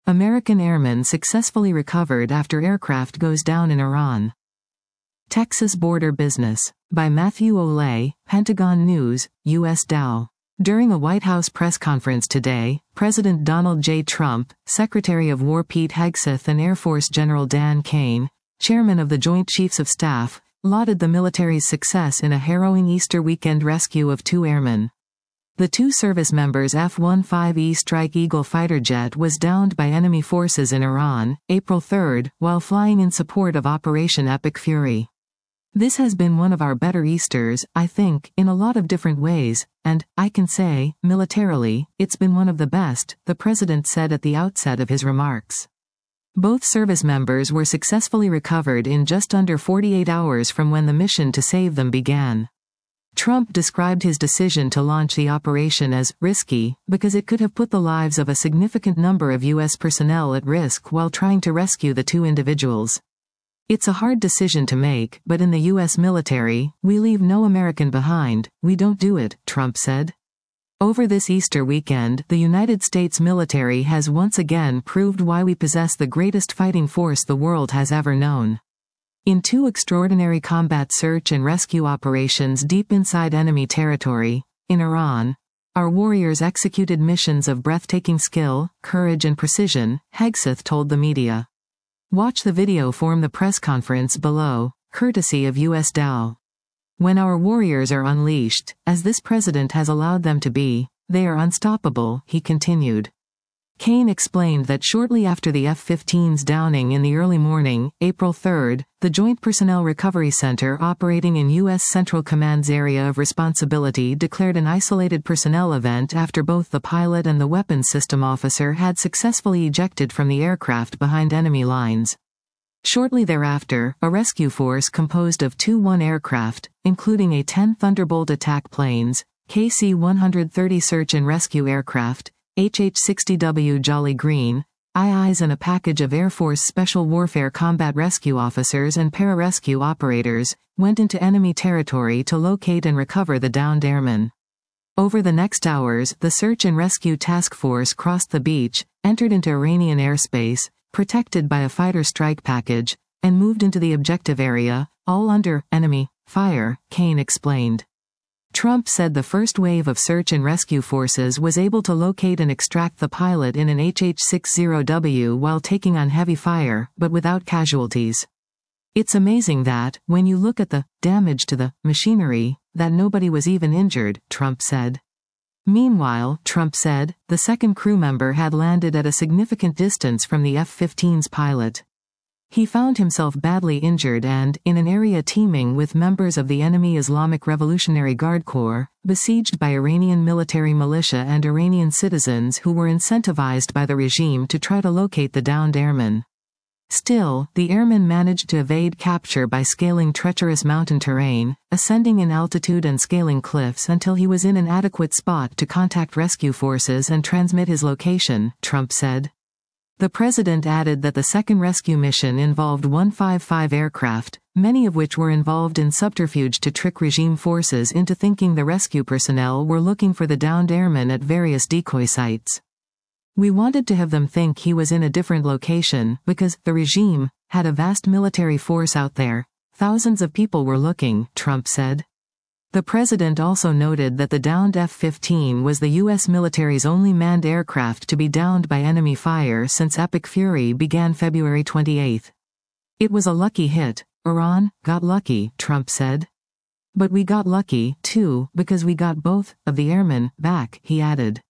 American airmen successfully recovered after aircraft goes down in Iran. Texas border business. By Matthew Olay, Pentagon News, U.S. Dow. During a White House press conference today, President Donald J. Trump, Secretary of War Pete Hegseth and Air Force General Dan Kane, Chairman of the Joint Chiefs of Staff, lauded the military's success in a harrowing Easter weekend rescue of 2 airmen. The 2 service members' F-15E Strike Eagle fighter jet was downed by enemy forces in Iran, April 3, while flying in support of Operation Epic Fury. This has been one of our better Easters, I think, in a lot of different ways, and, I can say, militarily, it's been one of the best, the president said at the outset of his remarks. Both service members were successfully recovered in just under 48 hours from when the mission to save them began. Trump described his decision to launch the operation as risky, because it could have put the lives of a significant number of U.S. personnel at risk while trying to rescue the 2 individuals. It's a hard decision to make, but in the U.S. military, we leave no American behind, we don't do it, Trump said. Over this Easter weekend, the United States military has once again proved why we possess the greatest fighting force the world has ever known. In 2 extraordinary combat search and rescue operations deep inside enemy territory, in Iran, our warriors executed missions of breathtaking skill, courage and precision, Hegseth told the media. Watch the video from the press conference below, courtesy of U.S. Dow. When our warriors are unleashed, as this president has allowed them to be, they are unstoppable, he continued. Kane explained that shortly after the F-15's downing in the early morning, April 3, the Joint Personnel Recovery Center operating in U.S. Central Command's area of responsibility declared an isolated personnel event after both the pilot and the weapons system officer had successfully ejected from the aircraft behind enemy lines. Shortly thereafter, a rescue force composed of 2 1 aircraft, including A-10 Thunderbolt attack planes, KC-130 search and rescue aircraft, HH-60W Jolly Green, IIs and a package of Air Force Special Warfare Combat Rescue officers and pararescue operators, went into enemy territory to locate and recover the downed airmen. Over the next hours, the Search and Rescue Task Force crossed the beach, entered into Iranian airspace, protected by a fighter strike package, and moved into the objective area, all under enemy fire, Kane explained. Trump said the first wave of search and rescue forces was able to locate and extract the pilot in an HH-60W while taking on heavy fire, but without casualties. It's amazing that, when you look at the damage to the machinery, that nobody was even injured, Trump said. Meanwhile, Trump said, the second crew member had landed at a significant distance from the F-15's pilot. He found himself badly injured and, in an area teeming with members of the enemy Islamic Revolutionary Guard Corps, besieged by Iranian military militia and Iranian citizens who were incentivized by the regime to try to locate the downed airmen. Still, the airmen managed to evade capture by scaling treacherous mountain terrain, ascending in altitude and scaling cliffs until he was in an adequate spot to contact rescue forces and transmit his location, Trump said. The president added that the second rescue mission involved 155 aircraft, many of which were involved in subterfuge to trick regime forces into thinking the rescue personnel were looking for the downed airmen at various decoy sites. We wanted to have them think he was in a different location, because the regime had a vast military force out there. Thousands of people were looking, Trump said. The president also noted that the downed F-15 was the U.S. military's only manned aircraft to be downed by enemy fire since Epic Fury began February 28. It was a lucky hit. Iran got lucky, Trump said. But we got lucky, too, because we got both of the airmen back, he added.